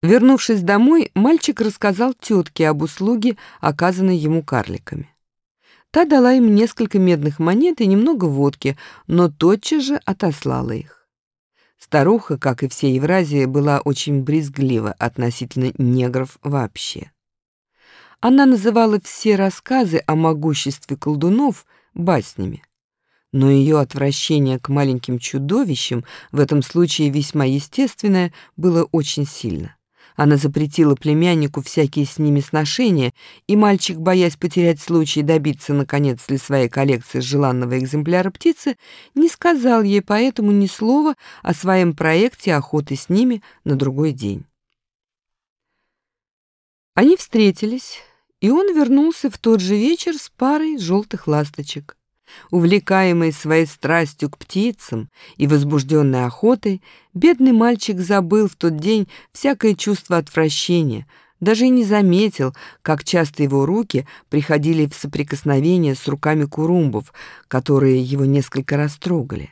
Вернувшись домой, мальчик рассказал тетке об услуге, оказанной ему карликами. Та дала им несколько медных монет и немного водки, но тотчас же отослала их. Старуха, как и все Евразии, была очень брезглива относительно негров вообще. Она называла все рассказы о могуществе колдунов баснями, но ее отвращение к маленьким чудовищам, в этом случае весьма естественное, было очень сильно. Она запретила племяннику всякие с ними сношения, и мальчик, боясь потерять случай добиться, наконец, для своей коллекции желанного экземпляра птицы, не сказал ей поэтому ни слова о своем проекте охоты с ними на другой день. Они встретились, и он вернулся в тот же вечер с парой желтых ласточек. Увлекаемый своей страстью к птицам и возбужденной охотой, бедный мальчик забыл в тот день всякое чувство отвращения, даже и не заметил, как часто его руки приходили в соприкосновение с руками курумбов, которые его несколько раз трогали.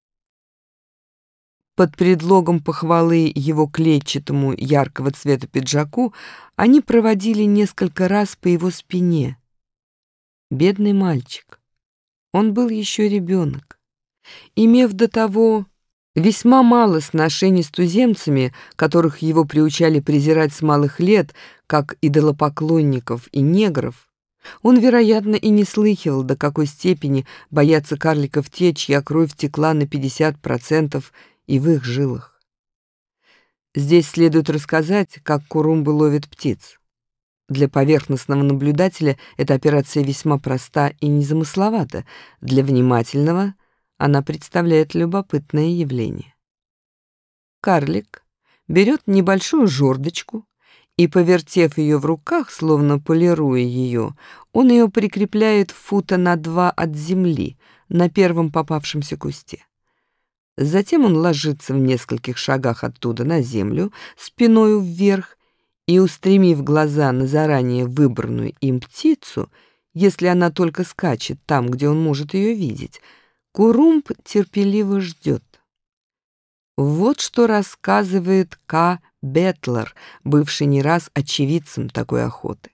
Под предлогом похвалы его клетчатому яркого цвета пиджаку они проводили несколько раз по его спине. Бедный мальчик. Он был еще ребенок. Имев до того весьма мало сношений с туземцами, которых его приучали презирать с малых лет, как идолопоклонников и негров, он, вероятно, и не слыхивал, до какой степени боятся карликов те, чья кровь текла на 50% и в их жилах. Здесь следует рассказать, как курумбы ловят птиц. Для поверхностного наблюдателя эта операция весьма проста и незамысловата. Для внимательного она представляет любопытное явление. Карлик берет небольшую жердочку и, повертев ее в руках, словно полируя ее, он ее прикрепляет фута на 2 от земли, на первом попавшемся кусте. Затем он ложится в нескольких шагах оттуда на землю, спиною вверх, и, устремив глаза на заранее выбранную им птицу, если она только скачет там, где он может ее видеть, курумб терпеливо ждет. Вот что рассказывает К. Бетлер, бывший не раз очевидцем такой охоты.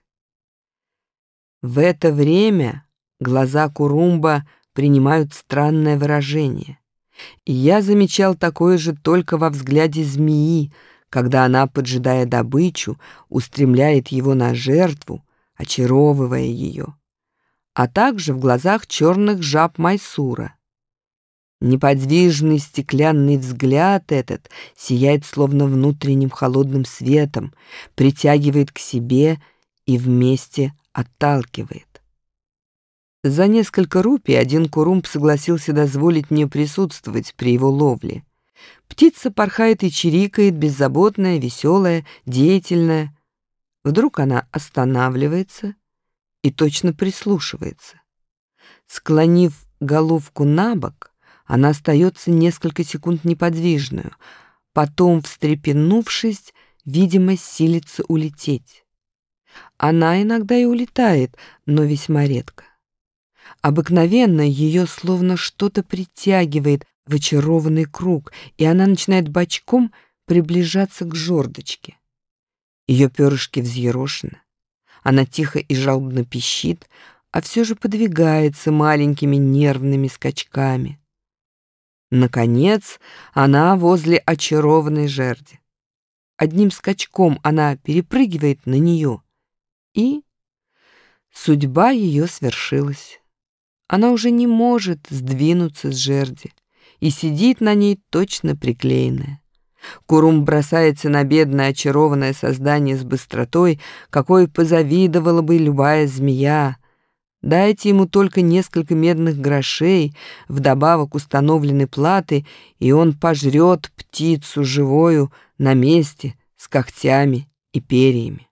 В это время глаза курумба принимают странное выражение. И я замечал такое же только во взгляде змеи, когда она, поджидая добычу, устремляет его на жертву, очаровывая ее, а также в глазах черных жаб Майсура. Неподвижный стеклянный взгляд этот сияет словно внутренним холодным светом, притягивает к себе и вместе отталкивает. За несколько рупий один курумб согласился дозволить мне присутствовать при его ловле. Птица порхает и чирикает, беззаботная, веселая, деятельная. Вдруг она останавливается и точно прислушивается. Склонив головку на бок, она остается несколько секунд неподвижную, потом, встрепенувшись, видимо, силится улететь. Она иногда и улетает, но весьма редко. Обыкновенно ее словно что-то притягивает в очарованный круг, и она начинает бочком приближаться к жердочке. Ее перышки взъерошены, она тихо и жалобно пищит, а все же подвигается маленькими нервными скачками. Наконец, она возле очарованной жерди. Одним скачком она перепрыгивает на нее, и судьба ее свершилась. Она уже не может сдвинуться с жерди и сидит на ней точно приклеенная. Курумб бросается на бедное очарованное создание с быстротой, какой позавидовала бы любая змея. Дайте ему только несколько медных грошей, вдобавок установленной платы, и он пожрет птицу живою на месте с когтями и перьями.